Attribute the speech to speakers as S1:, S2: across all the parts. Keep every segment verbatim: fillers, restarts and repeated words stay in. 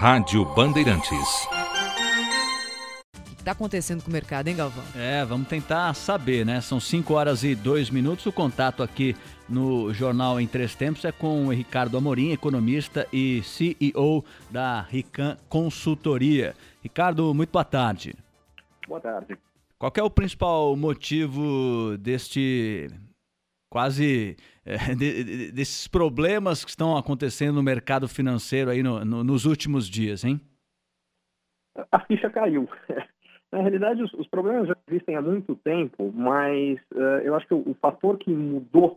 S1: Rádio Bandeirantes.
S2: O que está acontecendo com o mercado, hein, Galvão?
S3: É, vamos tentar saber, né? São cinco horas e dois minutos. O contato aqui no Jornal em Três Tempos é com o Ricardo Amorim, economista e C E O da Rican Consultoria. Ricardo, muito boa tarde.
S4: Boa tarde.
S3: Qual que é o principal motivo deste quase é, de, de, desses problemas que estão acontecendo no mercado financeiro aí no, no, nos últimos dias, hein?
S4: A ficha caiu. Na realidade, os, os problemas já existem há muito tempo, mas uh, eu acho que o, o fator que mudou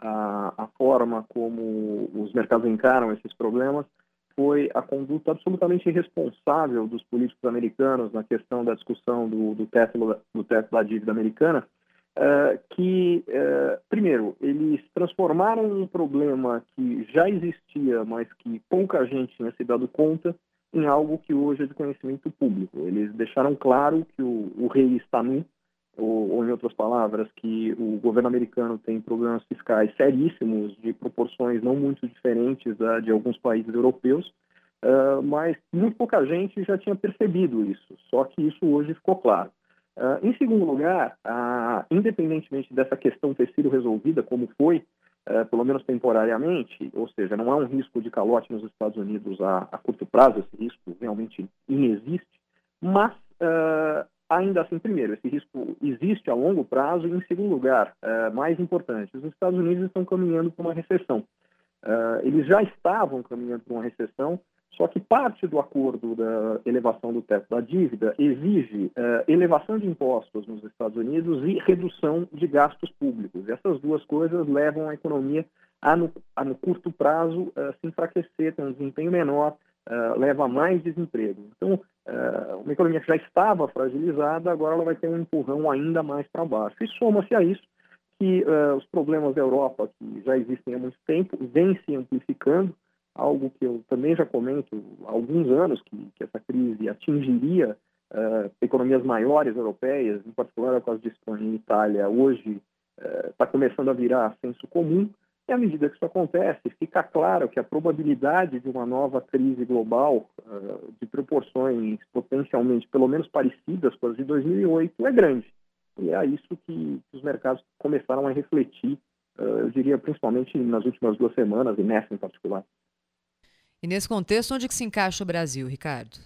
S4: a, a forma como os mercados encaram esses problemas foi a conduta absolutamente irresponsável dos políticos americanos na questão da discussão do, do, teto, do teto da dívida americana, uh, que, uh, primeiro, eles transformaram um problema que já existia, mas que pouca gente tinha se dado conta, em algo que hoje é de conhecimento público. Eles deixaram claro que o, o rei está nu, ou, ou, em outras palavras, que o governo americano tem problemas fiscais seríssimos, de proporções não muito diferentes da, de alguns países europeus, uh, mas muito pouca gente já tinha percebido isso, só que isso hoje ficou claro. Uh, em segundo lugar, uh, independentemente dessa questão ter sido resolvida como foi, Uh, pelo menos temporariamente, ou seja, não há um risco de calote nos Estados Unidos a, a curto prazo, esse risco realmente inexiste, mas uh, ainda assim, primeiro, esse risco existe a longo prazo e, em segundo lugar, uh, mais importante, os Estados Unidos estão caminhando para uma recessão. Uh, eles já estavam caminhando para uma recessão, só que parte do acordo da elevação do teto da dívida exige uh, elevação de impostos nos Estados Unidos e redução de gastos públicos. Essas duas coisas levam a economia a, no, a, no curto prazo, uh, se enfraquecer, ter um desempenho menor, uh, leva a mais desemprego. Então, uh, uma economia que já estava fragilizada, agora ela vai ter um empurrão ainda mais para baixo. E soma-se a isso que uh, os problemas da Europa, que já existem há muito tempo, vêm se amplificando, algo que eu também já comento há alguns anos, que, que essa crise atingiria uh, economias maiores europeias, em particular a causa de Espanha e Itália, hoje está uh, começando a virar senso comum, e à medida que isso acontece, fica claro que a probabilidade de uma nova crise global uh, de proporções potencialmente pelo menos parecidas com as de dois mil e oito é grande. E é isso que os mercados começaram a refletir, uh, eu diria principalmente nas últimas duas semanas, e nessa em particular.
S2: E nesse contexto, onde que se encaixa o Brasil, Ricardo?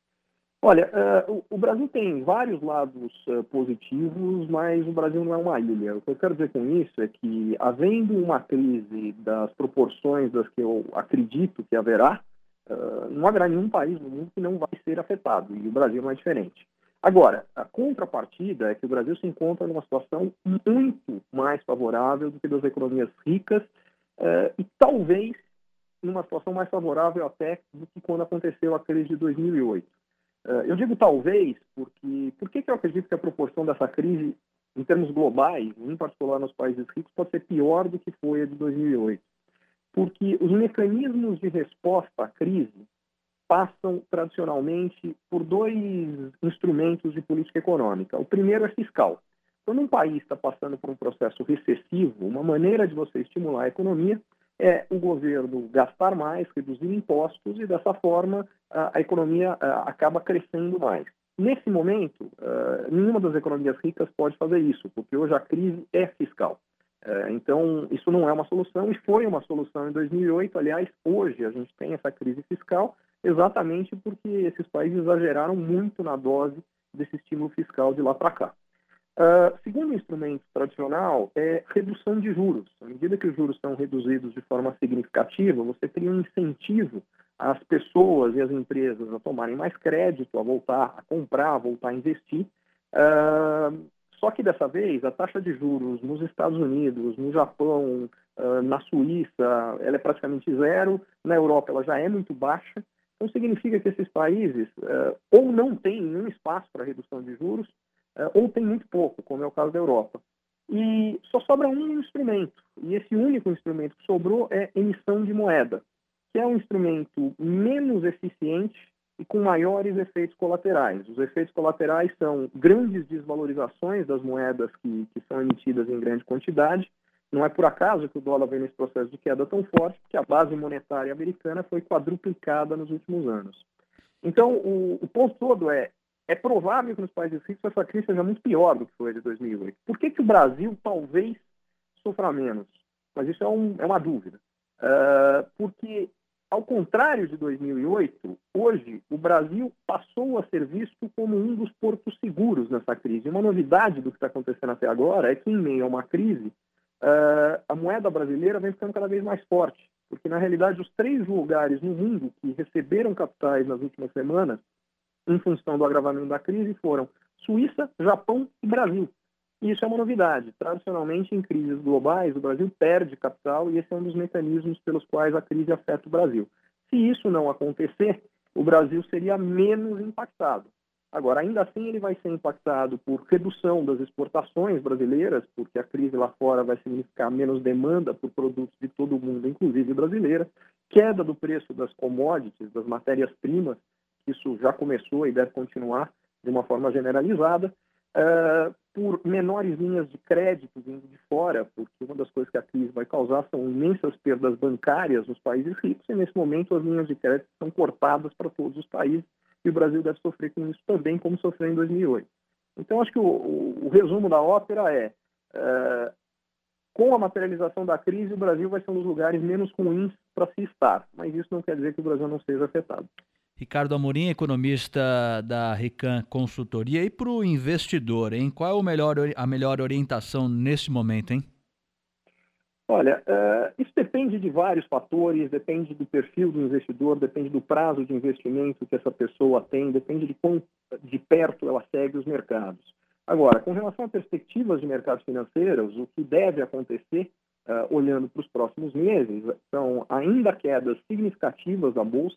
S4: Olha, uh, o, o Brasil tem vários lados uh, positivos, mas o Brasil não é uma ilha. O que eu quero dizer com isso é que, havendo uma crise das proporções das que eu acredito que haverá, uh, não haverá nenhum país no mundo que não vai ser afetado, e o Brasil não é diferente. Agora, a contrapartida é que o Brasil se encontra numa situação muito mais favorável do que das economias ricas uh, e talvez numa situação mais favorável até do que quando aconteceu a crise de dois mil e oito. Uh, eu digo talvez porque... Por que eu acredito que a proporção dessa crise, em termos globais, em particular nos países ricos, pode ser pior do que foi a de dois mil e oito? Porque os mecanismos de resposta à crise passam tradicionalmente por dois instrumentos de política econômica. O primeiro é fiscal. Quando um país está passando por um processo recessivo, uma maneira de você estimular a economia é o governo gastar mais, reduzir impostos e, dessa forma, a, a economia a, acaba crescendo mais. Nesse momento, uh, nenhuma das economias ricas pode fazer isso, porque hoje a crise é fiscal. Uh, então, isso não é uma solução e foi uma solução em dois mil e oito. Aliás, hoje a gente tem essa crise fiscal exatamente porque esses países exageraram muito na dose desse estímulo fiscal de lá para cá. Uh, segundo instrumento tradicional é redução de juros. À medida que os juros são reduzidos de forma significativa, você cria um incentivo às pessoas e às empresas a tomarem mais crédito, a voltar a comprar, a voltar a investir. Uh, só que dessa vez a taxa de juros nos Estados Unidos, no Japão, uh, na Suíça, ela é praticamente zero. Na Europa ela já é muito baixa. Então significa que esses países uh, ou não têm nenhum espaço para redução de juros, ou tem muito pouco, como é o caso da Europa. E só sobra um instrumento, e esse único instrumento que sobrou é emissão de moeda, que é um instrumento menos eficiente e com maiores efeitos colaterais. Os efeitos colaterais são grandes desvalorizações das moedas que, que são emitidas em grande quantidade, Não é por acaso que o dólar vem nesse processo de queda tão forte, porque a base monetária americana foi quadruplicada nos últimos anos. Então, o, o ponto todo é, é provável que nos países ricos essa crise seja muito pior do que foi a de dois mil e oito. Por que que o Brasil talvez sofra menos? Mas isso é, um, é uma dúvida. Uh, porque, ao contrário de dois mil e oito, hoje o Brasil passou a ser visto como um dos portos seguros nessa crise. Uma novidade do que está acontecendo até agora é que, em meio a uma crise, uh, a moeda brasileira vem ficando cada vez mais forte. Porque, na realidade, os três lugares no mundo que receberam capitais nas últimas semanas, em função do agravamento da crise, foram Suíça, Japão e Brasil. E isso é uma novidade. Tradicionalmente, em crises globais, o Brasil perde capital e esse é um dos mecanismos pelos quais a crise afeta o Brasil. Se isso não acontecer, o Brasil seria menos impactado. Agora, ainda assim, ele vai ser impactado por redução das exportações brasileiras, porque a crise lá fora vai significar menos demanda por produtos de todo o mundo, inclusive brasileira, queda do preço das commodities, das matérias-primas, isso já começou e deve continuar de uma forma generalizada, Uh, por menores linhas de crédito vindo de fora, porque uma das coisas que a crise vai causar são imensas perdas bancárias nos países ricos, e nesse momento as linhas de crédito são cortadas para todos os países, e o Brasil deve sofrer com isso também, como sofreu em dois mil e oito. Então, acho que o, o, o resumo da ópera é, uh, com a materialização da crise, o Brasil vai ser um dos lugares menos ruins para se estar, mas isso não quer dizer que o Brasil não seja afetado.
S3: Ricardo Amorim, economista da Rican Consultoria. E para o investidor, hein? Qual é o melhor, a melhor orientação nesse momento, hein?
S4: Olha, uh, isso depende de vários fatores, depende do perfil do investidor, depende do prazo de investimento que essa pessoa tem, depende de quão de perto ela segue os mercados. Agora, com relação a perspectivas de mercados financeiros, o que deve acontecer, uh, olhando para os próximos meses, são ainda quedas significativas da Bolsa.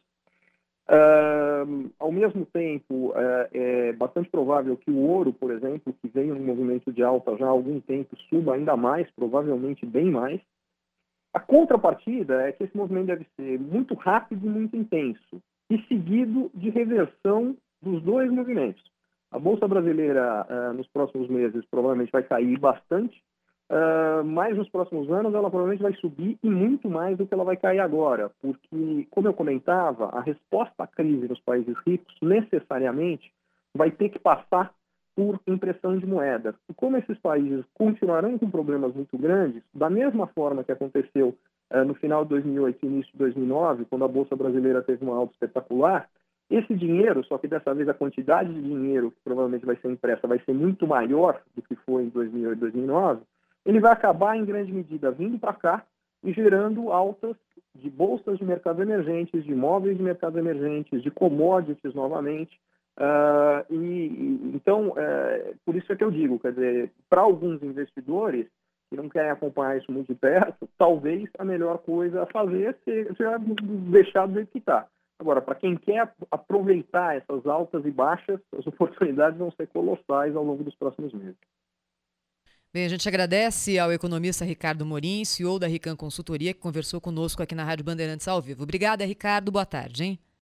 S4: Uh, ao mesmo tempo, uh, é bastante provável que o ouro, por exemplo, que vem num movimento de alta já há algum tempo, suba ainda mais, provavelmente bem mais. A contrapartida é que esse movimento deve ser muito rápido e muito intenso, e seguido de reversão dos dois movimentos. A Bolsa Brasileira, uh, nos próximos meses, provavelmente vai cair bastante, Uh, mas nos próximos anos ela provavelmente vai subir e muito mais do que ela vai cair agora, porque, como eu comentava, a resposta à crise nos países ricos necessariamente vai ter que passar por impressão de moeda. E como esses países continuarão com problemas muito grandes, da mesma forma que aconteceu uh, no final de dois mil e oito e início de dois mil e nove, quando a Bolsa Brasileira teve uma alta espetacular, esse dinheiro, só que dessa vez a quantidade de dinheiro que provavelmente vai ser impressa vai ser muito maior do que foi em dois mil e oito e dois mil e nove, ele vai acabar, em grande medida, vindo para cá e gerando altas de bolsas de mercados emergentes, de imóveis de mercados emergentes, de commodities novamente. Uh, e, e, então, uh, por isso é que eu digo, quer dizer, para alguns investidores que não querem acompanhar isso muito de perto, talvez a melhor coisa a fazer seja deixar do jeito que está. Agora, para quem quer aproveitar essas altas e baixas, as oportunidades vão ser colossais ao longo dos próximos meses.
S2: Bem, a gente agradece ao economista Ricardo Amorim, C E O da Rican Consultoria, que conversou conosco aqui na Rádio Bandeirantes ao vivo. Obrigada, Ricardo. Boa tarde, hein?